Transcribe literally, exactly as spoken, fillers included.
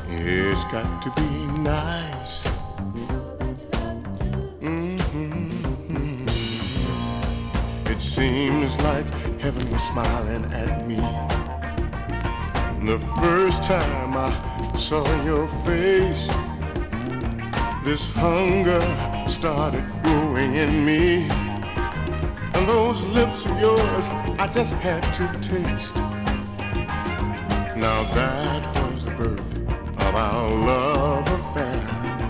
It's got to be nice. Mm-hmm. It seems like heaven was smiling at me the first time I saw your face. This hunger started growing in me, and those lips of yours I just had to taste. Now that was the birth of our love.